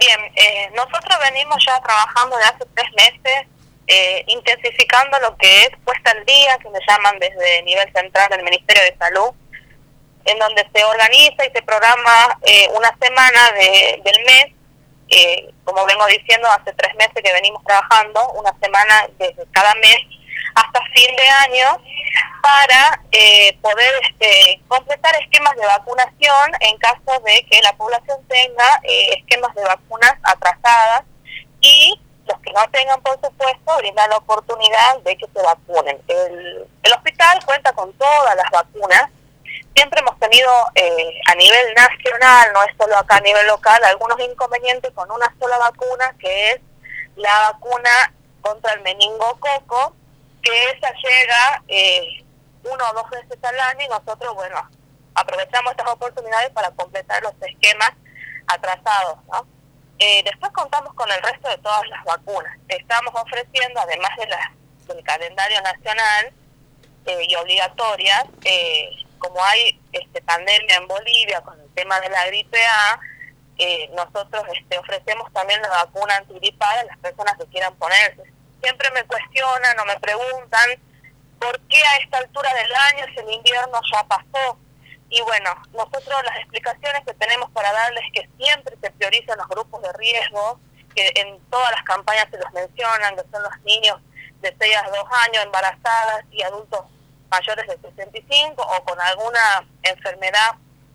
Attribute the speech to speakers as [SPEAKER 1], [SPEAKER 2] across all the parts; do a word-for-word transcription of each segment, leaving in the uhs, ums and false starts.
[SPEAKER 1] Bien, eh, nosotros venimos ya trabajando de hace tres meses, eh, intensificando lo que es puesta al día, que le llaman desde nivel central del Ministerio de Salud, en donde se organiza y se programa eh, una semana de, del mes, eh, como vengo diciendo, hace tres meses que venimos trabajando, una semana desde cada mes hasta fin de año, para eh, poder este, completar esquemas de vacunación en caso de que la población tenga eh, esquemas de vacunas atrasadas, y los que no tengan, por supuesto, brindar la oportunidad de que se vacunen. El, el hospital cuenta con todas las vacunas. Siempre hemos tenido eh, a nivel nacional, no es solo acá a nivel local, algunos inconvenientes con una sola vacuna, que es la vacuna contra el meningococo, que esa llega eh, uno o dos veces al año, y nosotros, bueno, aprovechamos estas oportunidades para completar los esquemas atrasados, ¿no? Eh, después contamos con el resto de todas las vacunas. Estamos ofreciendo, además de la, del calendario nacional eh, y obligatorias, eh, como hay este, pandemia en Bolivia con el tema de la gripe A, eh, nosotros este, ofrecemos también la vacuna antigripal a las personas que quieran ponerse. Siempre me cuestionan o me preguntan por qué a esta altura del año, si el invierno ya pasó. Y bueno, nosotros las explicaciones que tenemos para darles es que siempre se priorizan los grupos de riesgo, que en todas las campañas se los mencionan, que son los niños de seis a dos años, embarazadas y adultos mayores de sesenta y cinco o con alguna enfermedad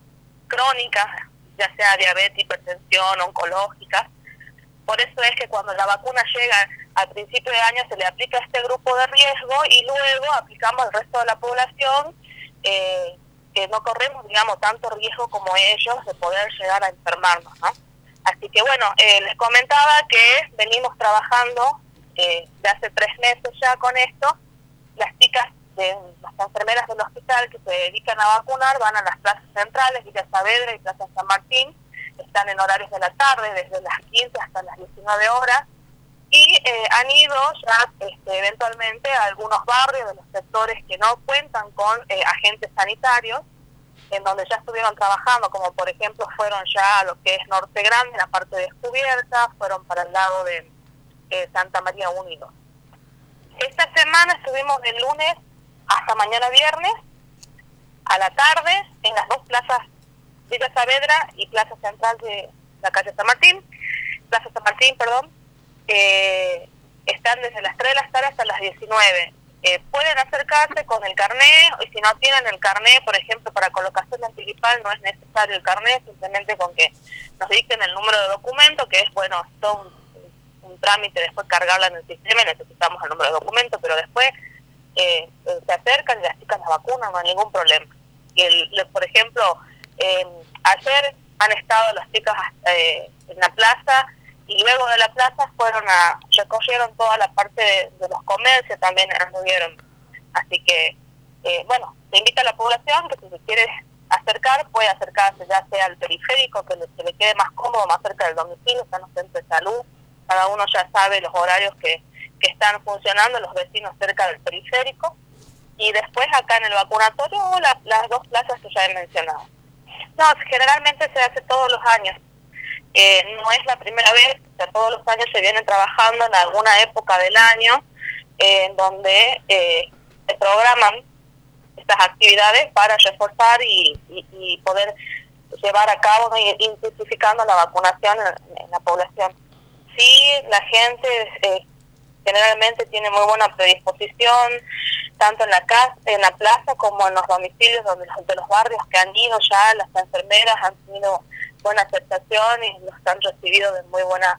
[SPEAKER 1] crónica, ya sea diabetes, hipertensión, oncológica. Por eso es que cuando la vacuna llega al principio de año se le aplica a este grupo de riesgo, y luego aplicamos al resto de la población, eh, que no corremos, digamos, tanto riesgo como ellos de poder llegar a enfermarnos, ¿no? Así que bueno, eh, les comentaba que venimos trabajando eh, de hace tres meses ya con esto. Las chicas, de las enfermeras del hospital que se dedican a vacunar, van a las plazas centrales, Villa Saavedra y Plaza San Martín, están en horarios de la tarde, desde las quince hasta las diecinueve horas, y eh, han ido ya este, eventualmente a algunos barrios de los sectores que no cuentan con eh, agentes sanitarios, en donde ya estuvieron trabajando, como por ejemplo fueron ya a lo que es Norte Grande, la parte descubierta, fueron para el lado de eh, Santa María uno y dos. Esta semana estuvimos de lunes hasta mañana viernes, a la tarde, en las dos plazas, Villa Saavedra y Plaza Central de la calle San Martín, Plaza San Martín, perdón, eh, están desde las tres de la tarde hasta las diecinueve. Eh, pueden acercarse con el carnet, y si no tienen el carnet, por ejemplo, para colocación de antigripal no es necesario el carnet, simplemente con que nos dicten el número de documento, que es, bueno, todo un, un trámite después cargarla en el sistema, y necesitamos el número de documento, pero después eh, eh, se acercan y las chicas las vacunan, no hay ningún problema. Y el, por ejemplo, eh, ayer han estado las chicas eh, en la plaza, y luego de la plaza fueron a, recorrieron toda la parte de, de los comercios, también anduvieron. Así que, eh, bueno, se invita a la población que si se quiere acercar, puede acercarse ya sea al periférico, que le, que le quede más cómodo, más cerca del domicilio, están los centros de salud, cada uno ya sabe los horarios que, que están funcionando, los vecinos cerca del periférico, y después acá en el vacunatorio la, las dos plazas que ya he mencionado. No, generalmente se hace todos los años. Eh, no es la primera vez, o sea, todos los años se vienen trabajando en alguna época del año eh, en donde eh, se programan estas actividades para reforzar y, y, y poder llevar a cabo, ¿no?, intensificando la vacunación en, en la población. Sí, la gente eh, generalmente tiene muy buena predisposición, tanto en la casa, en la plaza, como en los domicilios donde los, de los barrios que han ido ya, las enfermeras han tenido buena aceptación y los han recibido de muy buena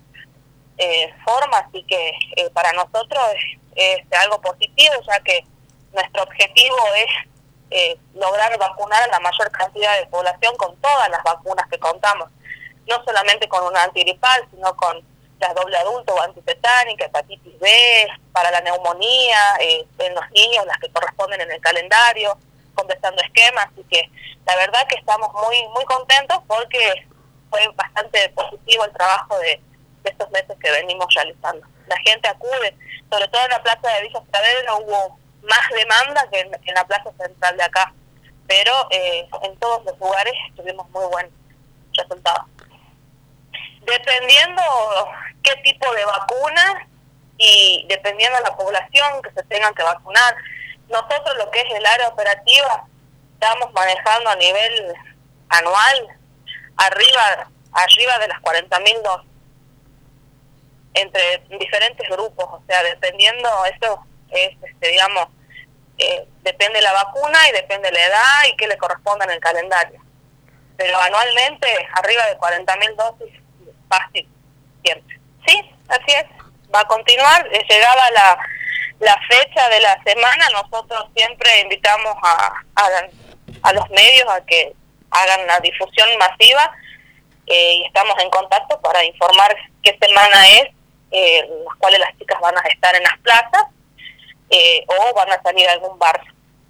[SPEAKER 1] eh, forma, así que eh, para nosotros es, es algo positivo, ya que nuestro objetivo es eh, lograr vacunar a la mayor cantidad de población con todas las vacunas que contamos, no solamente con una antigripal, sino con la doble adulto o antitetánica, hepatitis B, para la neumonía, eh, en los niños, las que corresponden en el calendario, completando esquemas, así que la verdad que estamos muy muy contentos porque fue bastante positivo el trabajo de, de estos meses que venimos realizando. La gente acude, sobre todo en la plaza de Villa Saavedra hubo más demanda que en, en la plaza central de acá, pero eh, en todos los lugares tuvimos muy buen resultado. De dependiendo qué tipo de vacuna y dependiendo de la población que se tengan que vacunar. Nosotros lo que es el área operativa estamos manejando a nivel anual arriba arriba de las cuarenta mil dosis entre diferentes grupos, o sea, dependiendo, eso es, este, digamos, eh, depende de la vacuna y depende de la edad y qué le corresponda en el calendario. Pero anualmente arriba de cuarenta mil dosis, fácil, siempre. Sí, así es, va a continuar. Eh, llegaba la, la fecha de la semana, nosotros siempre invitamos a, a, a los medios a que hagan la difusión masiva eh, y estamos en contacto para informar qué semana es, eh, las cuales las chicas van a estar en las plazas eh, o van a salir a algún bar.